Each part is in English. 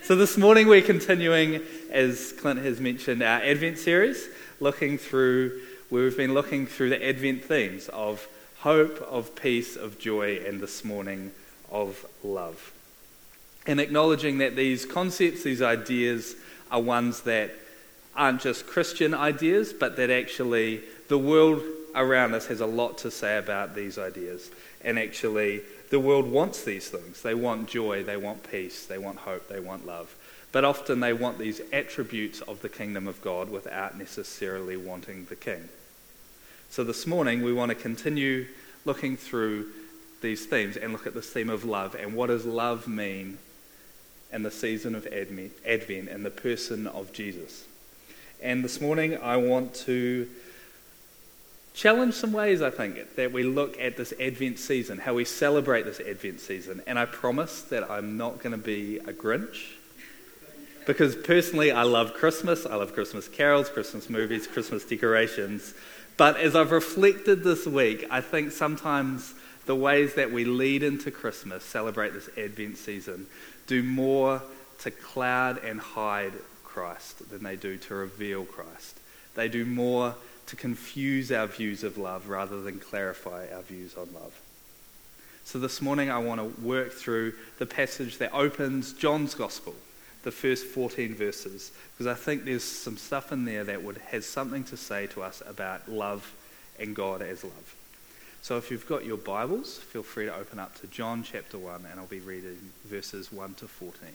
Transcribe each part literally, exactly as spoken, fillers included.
So this morning we're continuing, as Clint has mentioned, our Advent series, looking through, where we've been looking through the Advent themes of hope, of peace, of joy, and this morning of love. And acknowledging that these concepts, these ideas, are ones that aren't just Christian ideas, but that actually the world around us has a lot to say about these ideas. And actually, the world wants these things. They want joy, they want peace, they want hope, they want love. But often they want these attributes of the kingdom of God without necessarily wanting the king. So this morning we want to continue looking through these themes and look at this theme of love and what does love mean in the season of Advent and the person of Jesus. And this morning I want to challenge some ways, I think, that we look at this Advent season, how we celebrate this Advent season. And I promise that I'm not going to be a Grinch, because personally I love Christmas, I love Christmas carols, Christmas movies, Christmas decorations. But as I've reflected this week, I think sometimes the ways that we lead into Christmas, celebrate this Advent season, do more to cloud and hide Christ than they do to reveal Christ. They do more to confuse our views of love rather than clarify our views on love. So this morning I want to work through the passage that opens John's Gospel, the first fourteen verses, because I think there's some stuff in there that would has something to say to us about love and God as love. So if you've got your Bibles, feel free to open up to John chapter one, and I'll be reading verses one to fourteen.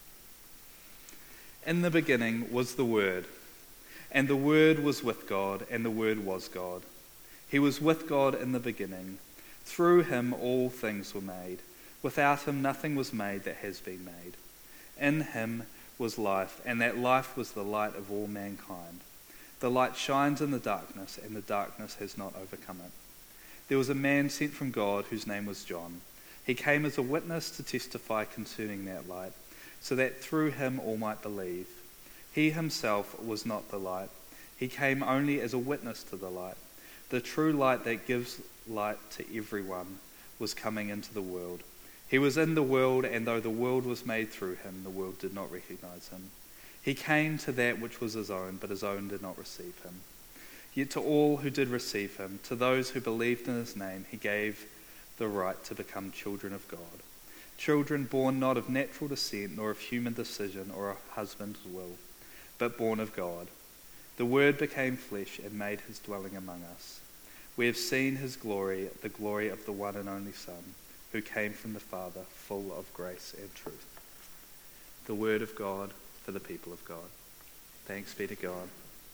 In the beginning was the Word, and the Word was with God, and the Word was God. He was with God in the beginning. Through him all things were made. Without him nothing was made that has been made. In him was life, and that life was the light of all mankind. The light shines in the darkness, and the darkness has not overcome it. There was a man sent from God whose name was John. He came as a witness to testify concerning that light, so that through him all might believe. He himself was not the light. He came only as a witness to the light. The true light that gives light to everyone was coming into the world. He was in the world, and though the world was made through him, the world did not recognize him. He came to that which was his own, but his own did not receive him. Yet to all who did receive him, to those who believed in his name, he gave the right to become children of God. Children born not of natural descent, nor of human decision or a husband's will, but born of God. The Word became flesh and made his dwelling among us. We have seen his glory, the glory of the one and only Son, who came from the Father, full of grace and truth. The Word of God for the people of God. Thanks be to God.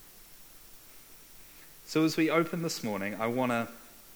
So as we open this morning, I want to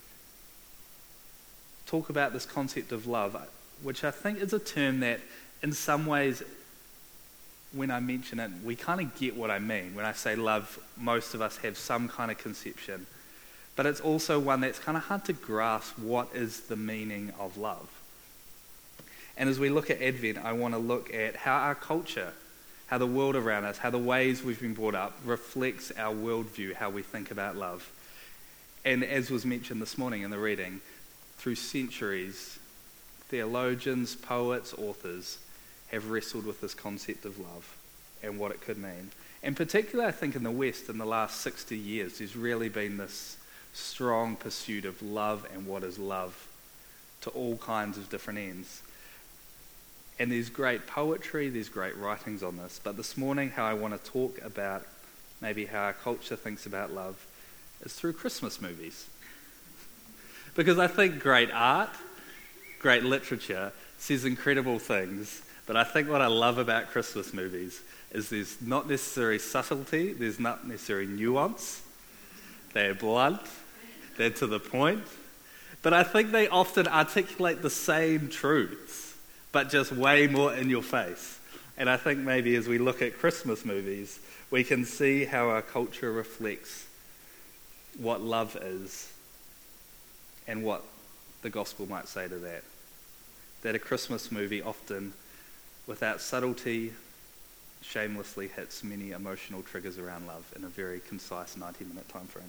talk about this concept of love, which I think is a term that in some ways, when I mention it, we kind of get what I mean. When I say love, most of us have some kind of conception. But it's also one that's kind of hard to grasp what is the meaning of love. And as we look at Advent, I want to look at how our culture, how the world around us, how the ways we've been brought up reflects our worldview, how we think about love. And as was mentioned this morning in the reading, through centuries, theologians, poets, authors have wrestled with this concept of love and what it could mean. And particularly, I think, in the West, in the last sixty years, there's really been this strong pursuit of love and what is love to all kinds of different ends. And there's great poetry, there's great writings on this. But this morning, how I want to talk about maybe how our culture thinks about love is through Christmas movies. Because I think great art, great literature says incredible things. But I think what I love about Christmas movies is there's not necessarily subtlety, there's not necessarily nuance. They're blunt, they're to the point. But I think they often articulate the same truths, but just way more in your face. And I think maybe as we look at Christmas movies, we can see how our culture reflects what love is and what the gospel might say to that. That a Christmas movie often, without subtlety, shamelessly hits many emotional triggers around love in a very concise ninety minute time frame.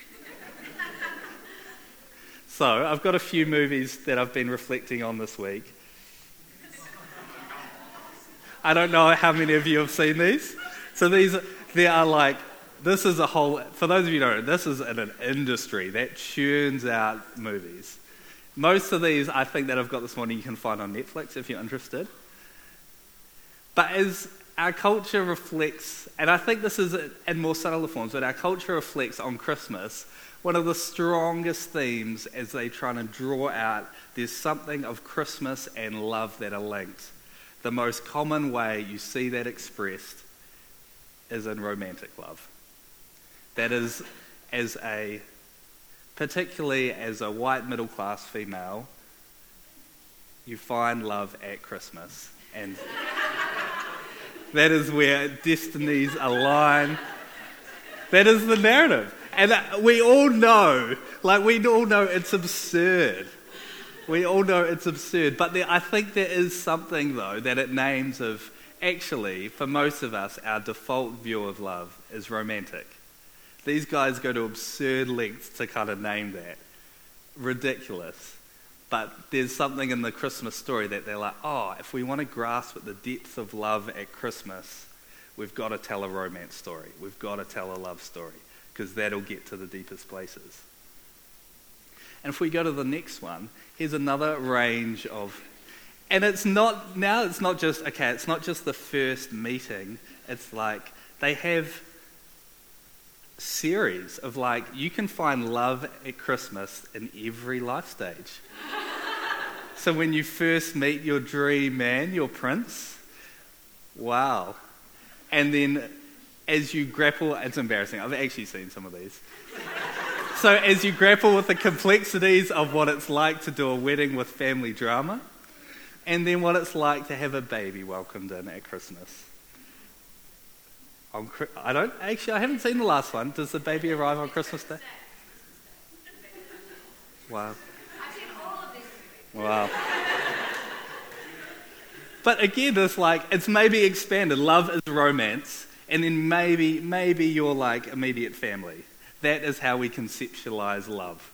So I've got a few movies that I've been reflecting on this week. I don't know how many of you have seen these. So these, they are like, this is a whole, for those of you who don't know, this is in an industry that churns out movies. Most of these, I think, that I've got this morning, you can find on Netflix if you're interested. But as our culture reflects, and I think this is in more subtle forms, but our culture reflects on Christmas, one of the strongest themes as they try to draw out, there's something of Christmas and love that are linked. The most common way you see that expressed is in romantic love. That is, as a, particularly as a white middle class female, you find love at Christmas. And that is where destinies align. That is the narrative. And we all know, like we all know it's absurd. We all know it's absurd. But there, I think there is something, though, that it names of, actually, for most of us, our default view of love is romantic. These guys go to absurd lengths to kind of name that. Ridiculous. But there's something in the Christmas story that they're like, oh, if we want to grasp at the depth of love at Christmas, we've got to tell a romance story. We've got to tell a love story, because that'll get to the deepest places. And if we go to the next one, here's another range of, and it's not, now it's not just, okay, it's not just the first meeting. It's like they have series of like, you can find love at Christmas in every life stage. So when you first meet your dream man, your prince, wow. And then as you grapple, it's embarrassing, I've actually seen some of these. So as you grapple with the complexities of what it's like to do a wedding with family drama, and then what it's like to have a baby welcomed in at Christmas. On, I don't, actually, I haven't seen the last one. Does the baby arrive on Christmas Day? Wow. Wow. But again, it's like, it's maybe expanded. Love is romance, and then maybe, maybe your like immediate family. That is how we conceptualize love.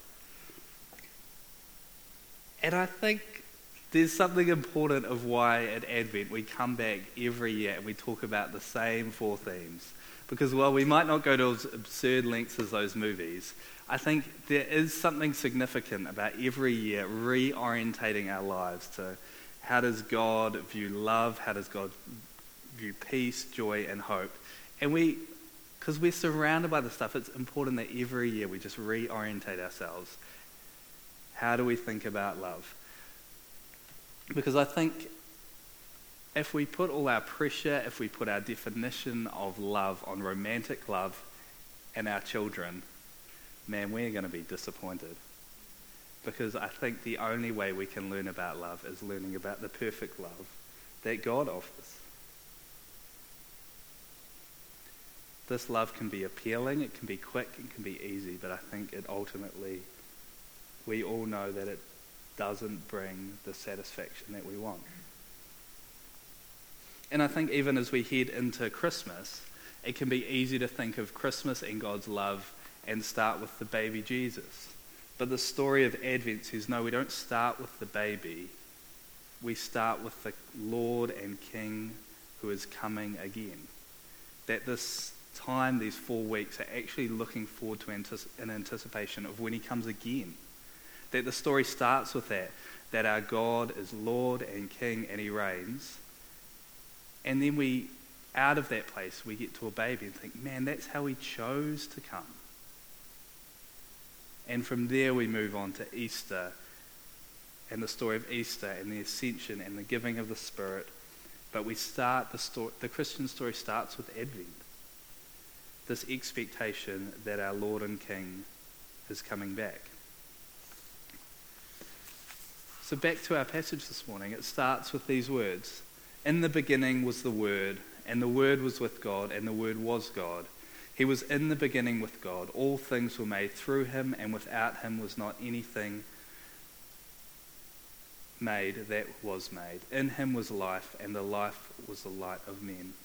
And I think there's something important of why at Advent we come back every year and we talk about the same four themes. Because while we might not go to as absurd lengths as those movies, I think there is something significant about every year reorientating our lives to how does God view love, how does God view peace, joy, and hope. And we, because we're surrounded by the stuff, it's important that every year we just reorientate ourselves. How do we think about love? Because I think if we put all our pressure, if we put our definition of love on romantic love and our children, man, we're going to be disappointed. Because I think the only way we can learn about love is learning about the perfect love that God offers. This love can be appealing, it can be quick, it can be easy, but I think it ultimately, we all know that it doesn't bring the satisfaction that we want. And I think even as we head into Christmas, it can be easy to think of Christmas and God's love and start with the baby Jesus. But the story of Advent says, no, we don't start with the baby. We start with the Lord and King who is coming again. That this time, these four weeks, are actually looking forward to an anticipation of when he comes again. That the story starts with that, that our God is Lord and King and he reigns. And then we, out of that place, we get to a baby and think, man, that's how he chose to come. And from there we move on to Easter and the story of Easter and the ascension and the giving of the Spirit. But we start, the story, the Christian story starts with Advent. This expectation that our Lord and King is coming back. So back to our passage this morning, it starts with these words. In the beginning was the Word, and the Word was with God, and the Word was God. He was in the beginning with God. All things were made through him, and without him was not anything made that was made. In him was life, and the life was the light of men.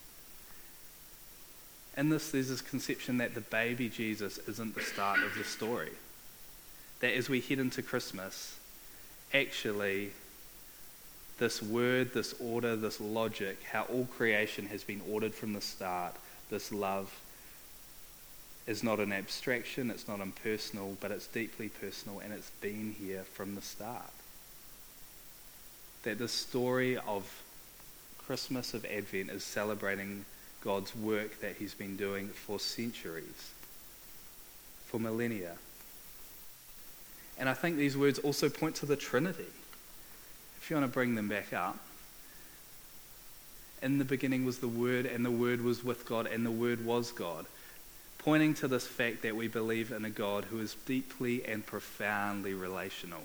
In this, there's this conception that the baby Jesus isn't the start of the story. That as we head into Christmas, actually, this word, this order, this logic, how all creation has been ordered from the start, this love is not an abstraction, it's not impersonal, but it's deeply personal, and it's been here from the start. That the story of Christmas, of Advent, is celebrating God's work that he's been doing for centuries, for millennia. And I think these words also point to the Trinity. If you want to bring them back up. In the beginning was the Word, and the Word was with God, and the Word was God. Pointing to this fact that we believe in a God who is deeply and profoundly relational.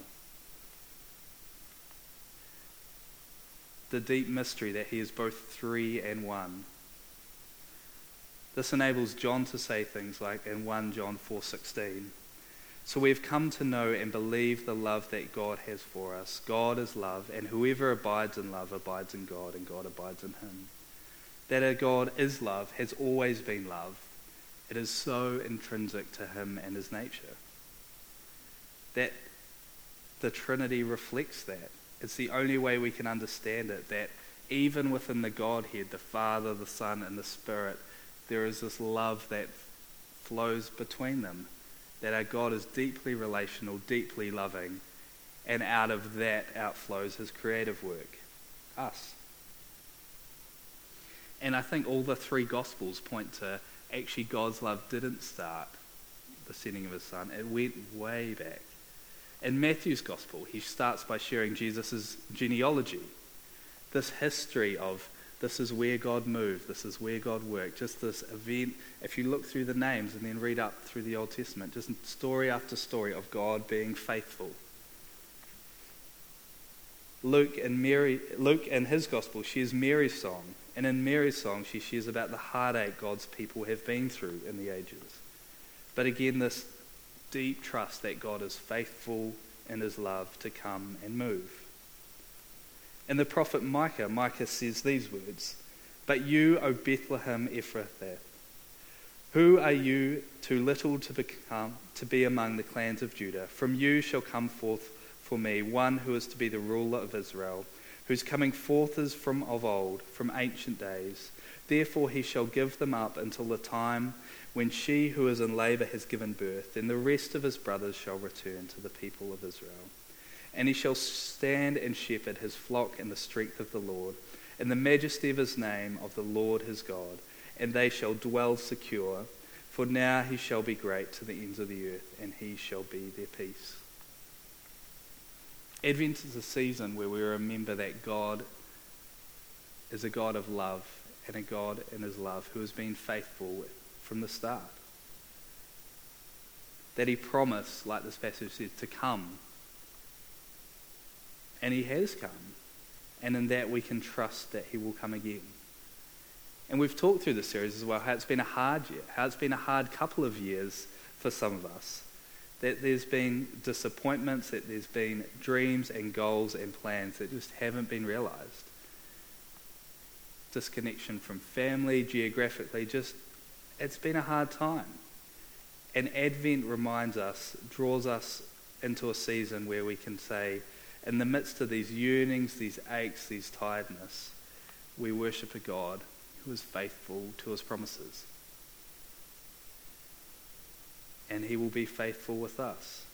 The deep mystery that he is both three and one. This enables John to say things like in First John four sixteen, so we have come to know and believe the love that God has for us. God is love, and whoever abides in love abides in God, and God abides in him. That a God is love has always been love. It is so intrinsic to him and his nature. That the Trinity reflects that. It's the only way we can understand it, that even within the Godhead, the Father, the Son, and the Spirit, there is this love that flows between them. That our God is deeply relational, deeply loving, and out of that outflows his creative work, us. And I think all the three Gospels point to actually God's love didn't start the sending of his Son. It went way back. In Matthew's Gospel, he starts by sharing Jesus' genealogy, this history of this is where God moved, this is where God worked, just this event. If you look through the names and then read up through the Old Testament, just story after story of God being faithful. Luke and Mary, Luke in his Gospel shares Mary's song, and in Mary's song she shares about the heartache God's people have been through in the ages. But again, this deep trust that God is faithful in his love to come and move. In the prophet Micah, Micah says these words, "But you, O Bethlehem Ephrathah, who are you too little to become to be among the clans of Judah? From you shall come forth for me one who is to be the ruler of Israel, whose coming forth is from of old, from ancient days. Therefore he shall give them up until the time when she who is in labour has given birth, and the rest of his brothers shall return to the people of Israel. And he shall stand and shepherd his flock in the strength of the Lord, in the majesty of his name of the Lord his God, and they shall dwell secure, for now he shall be great to the ends of the earth, and he shall be their peace." Advent is a season where we remember that God is a God of love, and a God in his love who has been faithful from the start. That he promised, like this passage says, to come. And he has come. And in that we can trust that he will come again. And we've talked through this series as well, how it's been a hard year, how it's been a hard couple of years for some of us. That there's been disappointments, that there's been dreams and goals and plans that just haven't been realised. Disconnection from family, geographically, just, it's been a hard time. And Advent reminds us, draws us into a season where we can say, in the midst of these yearnings, these aches, these tiredness, we worship a God who is faithful to his promises. And he will be faithful with us.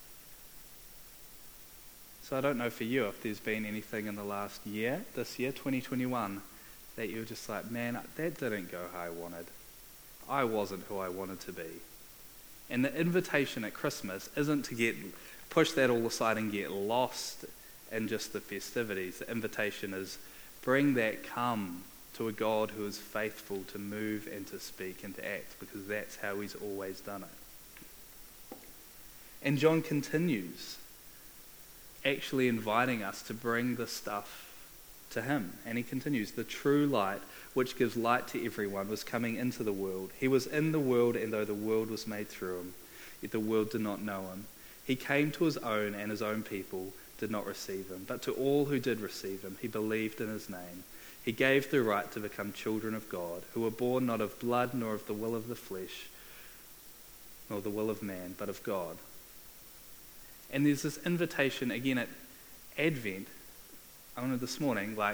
So I don't know for you if there's been anything in the last year, this year, twenty twenty-one, that you're just like, man, that didn't go how I wanted. I wasn't who I wanted to be. And the invitation at Christmas isn't to get push that all aside and get lost in just the festivities. The invitation is bring that come to a God who is faithful to move and to speak and to act, because that's how he's always done it. And John continues actually inviting us to bring this stuff to him. And he continues, "The true light, which gives light to everyone, was coming into the world. He was in the world, and though the world was made through him, yet the world did not know him. He came to his own, and his own people did not receive him. But to all who did receive him, he believed in his name. He gave the right to become children of God, who were born not of blood, nor of the will of the flesh, nor the will of man, but of God." And there's this invitation again at Advent. I wanted this morning, like,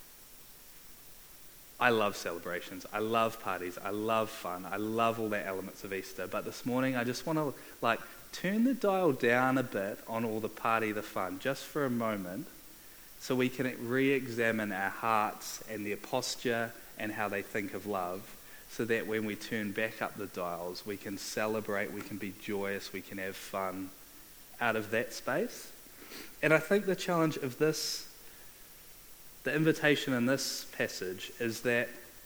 I love celebrations, I love parties, I love fun, I love all the elements of Easter, but this morning I just want to, like, turn the dial down a bit on all the party, the fun, just for a moment, so we can re-examine our hearts and their posture and how they think of love, so that when we turn back up the dials, we can celebrate, we can be joyous, we can have fun out of that space. And I think the challenge of this, the invitation in this passage, is that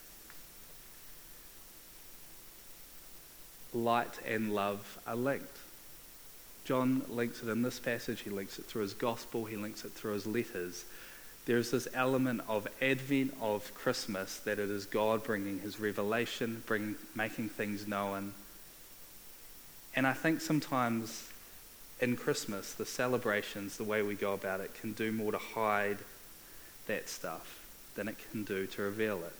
light and love are linked. John links it in this passage, he links it through his gospel, he links it through his letters. There's this element of Advent, of Christmas, that it is God bringing his revelation, bringing, making things known. And I think sometimes in Christmas, the celebrations, the way we go about it, can do more to hide that stuff than it can do to reveal it.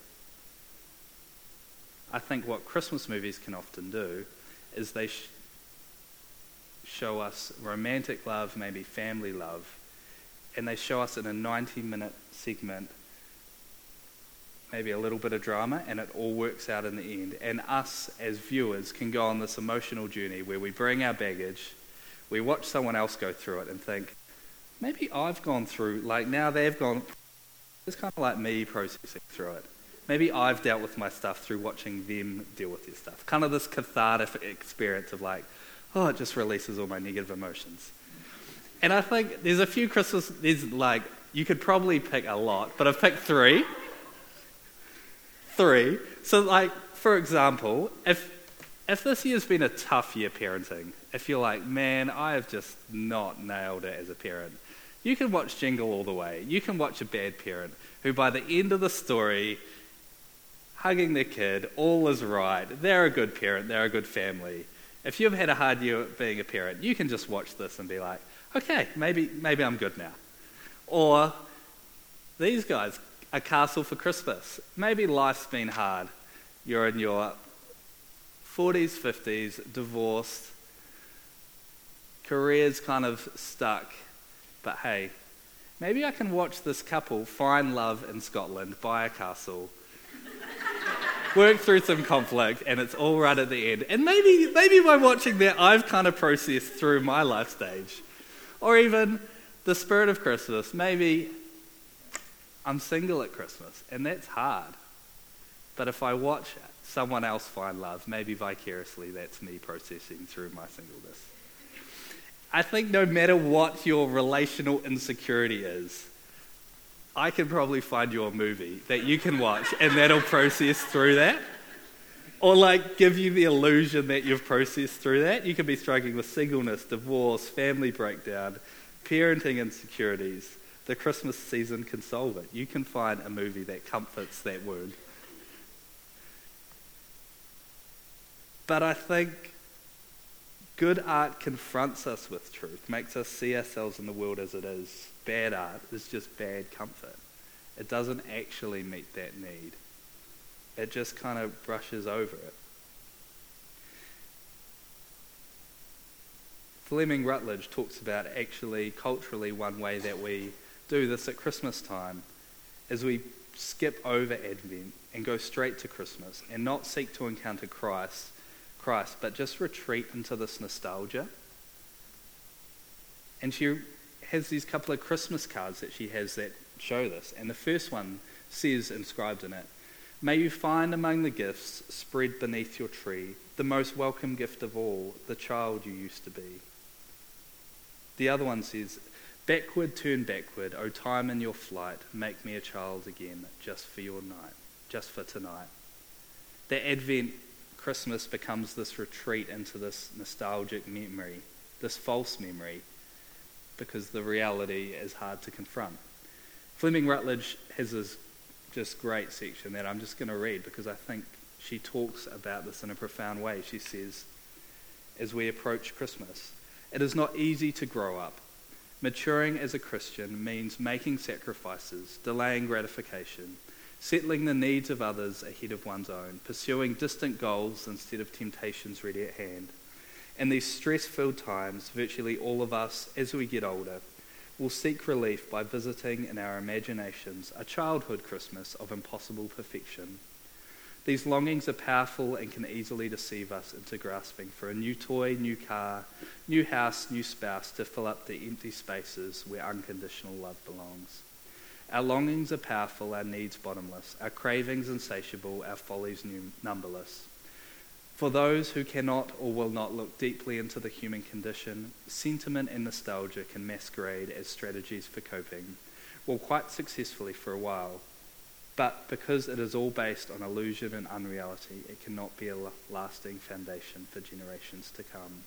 I think what Christmas movies can often do is they sh- show us romantic love, maybe family love, and they show us in a ninety minute segment maybe a little bit of drama, and it all works out in the end. And us as viewers can go on this emotional journey where we bring our baggage, we watch someone else go through it and think, maybe I've gone through, like now they've gone, it's kind of like me processing through it. Maybe I've dealt with my stuff through watching them deal with their stuff. Kind of this cathartic experience of like, oh, it just releases all my negative emotions. And I think there's a few Christmas, there's like, you could probably pick a lot, but I've picked three. Three. So like, for example, if if this year's been a tough year parenting, if you're like, man, I have just not nailed it as a parent, you can watch Jingle All the Way. You can watch a bad parent who by the end of the story, hugging their kid, all is right. They're a good parent. They're a good family. If you've had a hard year being a parent, you can just watch this and be like, okay, maybe maybe I'm good now. Or these guys, A Castle for Christmas. Maybe life's been hard. You're in your forties, fifties, divorced, career's kind of stuck. But hey, maybe I can watch this couple find love in Scotland, buy a castle, work through some conflict, and it's all right at the end. And maybe maybe by watching that, I've kind of processed through my life stage. Or even the spirit of Christmas. Maybe I'm single at Christmas, and that's hard. But if I watch someone else find love, maybe vicariously that's me processing through my singleness. I think no matter what your relational insecurity is, I can probably find you a movie that you can watch and that'll process through that. Or like give you the illusion that you've processed through that. You could be struggling with singleness, divorce, family breakdown, parenting insecurities. The Christmas season can solve it. You can find a movie that comforts that wound. But I think good art confronts us with truth, makes us see ourselves in the world as it is. Bad art is just bad comfort. It doesn't actually meet that need. It just kind of brushes over it. Fleming Rutledge talks about actually culturally one way that we do this at Christmas time is we skip over Advent and go straight to Christmas and not seek to encounter Christ, Christ, but just retreat into this nostalgia. And she has these couple of Christmas cards that she has that show this. And the first one says, inscribed in it, "May you find among the gifts spread beneath your tree the most welcome gift of all, the child you used to be." The other one says, "Backward, turn backward, O time in your flight, make me a child again, just for your night, just for tonight." The Advent Christmas becomes this retreat into this nostalgic memory, this false memory, because the reality is hard to confront. Fleming Rutledge has this just great section that I'm just going to read because I think she talks about this in a profound way. She says, as we approach Christmas, "It is not easy to grow up. Maturing as a Christian means making sacrifices, delaying gratification, settling the needs of others ahead of one's own, pursuing distant goals instead of temptations ready at hand. In these stress-filled times, virtually all of us, as we get older, will seek relief by visiting in our imaginations a childhood Christmas of impossible perfection. These longings are powerful and can easily deceive us into grasping for a new toy, new car, new house, new spouse to fill up the empty spaces where unconditional love belongs. Our longings are powerful, our needs bottomless, our cravings insatiable, our follies numberless. For those who cannot or will not look deeply into the human condition, sentiment and nostalgia can masquerade as strategies for coping, well, quite successfully for a while. But because it is all based on illusion and unreality, it cannot be a lasting foundation for generations to come.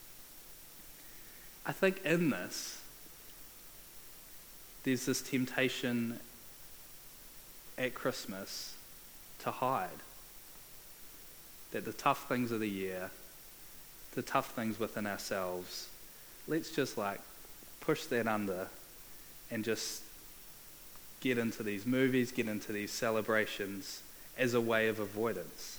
I think in this, there's this temptation at Christmas to hide. That the tough things of the year, the tough things within ourselves, let's just like push that under and just get into these movies, get into these celebrations as a way of avoidance.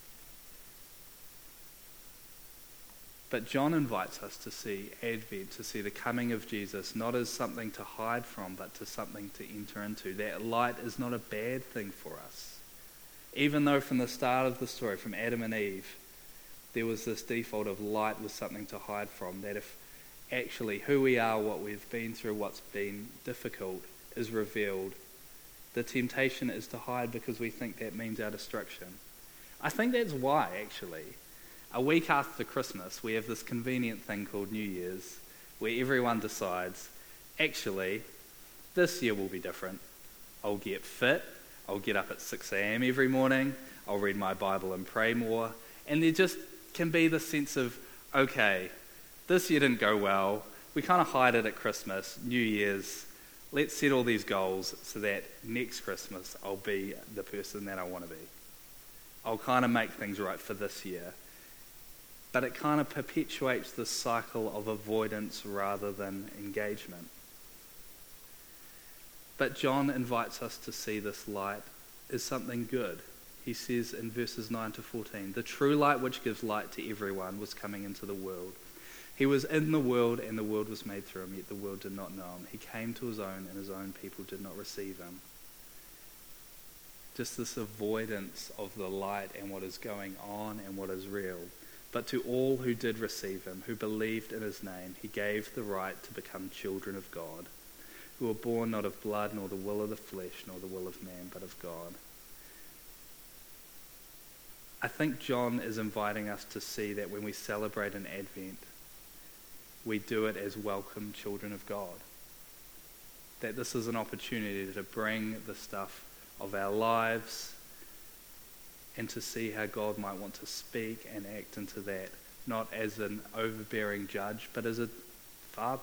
But John invites us to see Advent, to see the coming of Jesus, not as something to hide from, but to something to enter into. That light is not a bad thing for us. Even though from the start of the story, from Adam and Eve, there was this default of light was something to hide from, that if actually who we are, what we've been through, what's been difficult, is revealed, the temptation is to hide because we think that means our destruction. I think that's why, actually, a week after Christmas, we have this convenient thing called New Year's, where everyone decides, actually, this year will be different. I'll get fit, I'll get up at six a.m. every morning, I'll read my Bible and pray more, and there just can be the sense of, okay, this year didn't go well, we kind of hide it at Christmas, New Year's, let's set all these goals so that next Christmas I'll be the person that I want to be. I'll kind of make things right for this year. But it kind of perpetuates this cycle of avoidance rather than engagement. But John invites us to see this light as something good. He says in verses nine to fourteen, the true light which gives light to everyone was coming into the world. He was in the world and the world was made through him, yet the world did not know him. He came to his own and his own people did not receive him. Just this avoidance of the light and what is going on and what is real. But to all who did receive him, who believed in his name, he gave the right to become children of God, who were born not of blood, nor the will of the flesh, nor the will of man, but of God. I think John is inviting us to see that when we celebrate an Advent, we do it as welcome children of God. That this is an opportunity to bring the stuff of our lives and to see how God might want to speak and act into that, not as an overbearing judge, but as a father.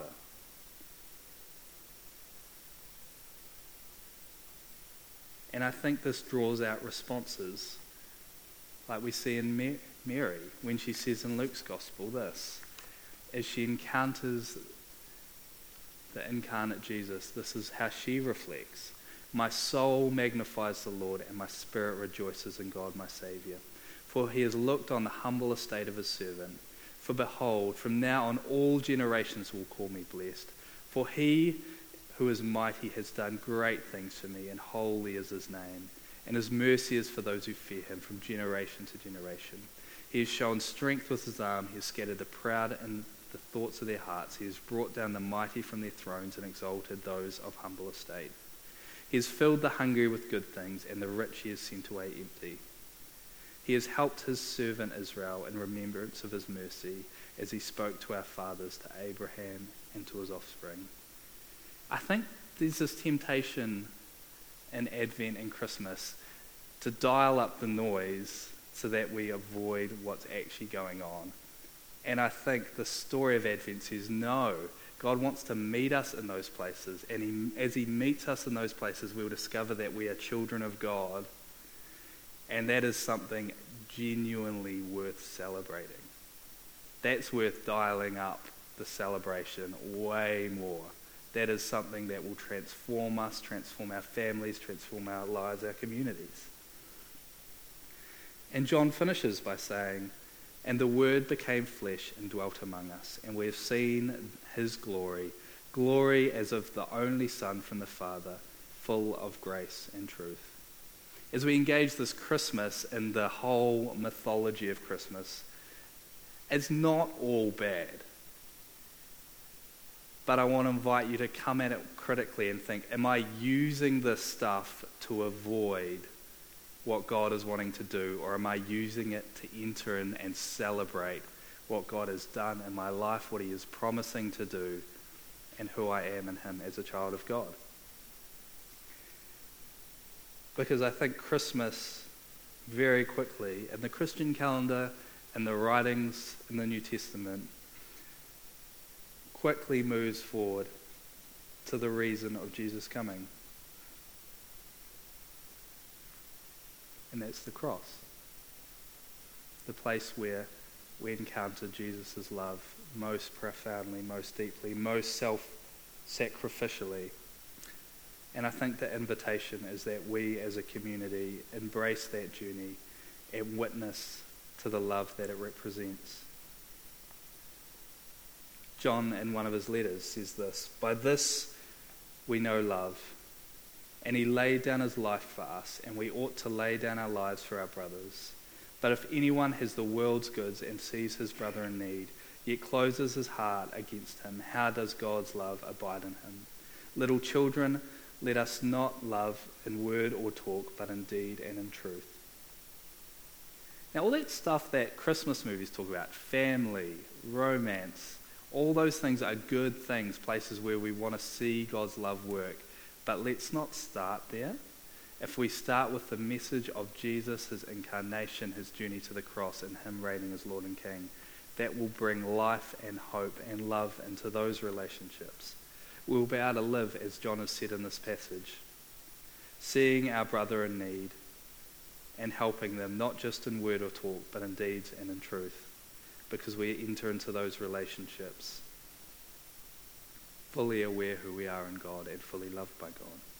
And I think this draws out responses, like we see in Mary, when she says in Luke's Gospel this, as she encounters the incarnate Jesus, this is how she reflects. My soul magnifies the Lord, and my spirit rejoices in God my Saviour. For he has looked on the humble estate of his servant. For behold, from now on all generations will call me blessed. For he who is mighty has done great things for me, and holy is his name. And his mercy is for those who fear him from generation to generation. He has shown strength with his arm. He has scattered the proud in the thoughts of their hearts. He has brought down the mighty from their thrones and exalted those of humble estate. He has filled the hungry with good things, and the rich he has sent away empty. He has helped his servant Israel in remembrance of his mercy, as he spoke to our fathers, to Abraham and to his offspring. I think there's this temptation in Advent and Christmas to dial up the noise so that we avoid what's actually going on. And I think the story of Advent says, no, God wants to meet us in those places. And he, as he meets us in those places, we'll discover that we are children of God. And that is something genuinely worth celebrating. That's worth dialing up the celebration way more. That is something that will transform us, transform our families, transform our lives, our communities. And John finishes by saying, and the Word became flesh and dwelt among us, and we have seen his glory, glory as of the only Son from the Father, full of grace and truth. As we engage this Christmas in the whole mythology of Christmas, it's not all bad. But I want to invite you to come at it critically and think, am I using this stuff to avoid what God is wanting to do, or am I using it to enter in and celebrate what God has done in my life, what he is promising to do, and who I am in him as a child of God? Because I think Christmas, very quickly, in the Christian calendar and the writings in the New Testament, quickly moves forward to the reason of Jesus coming. And that's the cross. The place where we encounter Jesus' love most profoundly, most deeply, most self-sacrificially. And I think the invitation is that we as a community embrace that journey and witness to the love that it represents. John, in one of his letters, says this: "By this we know love, and he laid down his life for us, and we ought to lay down our lives for our brothers. But if anyone has the world's goods and sees his brother in need, yet closes his heart against him, how does God's love abide in him? Little children, let us not love in word or talk, but in deed and in truth." Now, all that stuff that Christmas movies talk about, family, romance, all those things are good things, places where we want to see God's love work. But let's not start there. If we start with the message of Jesus, his incarnation, his journey to the cross, and him reigning as Lord and King, that will bring life and hope and love into those relationships. We'll be able to live, as John has said in this passage, seeing our brother in need and helping them, not just in word or talk, but in deeds and in truth, because we enter into those relationships fully aware who we are in God and fully loved by God.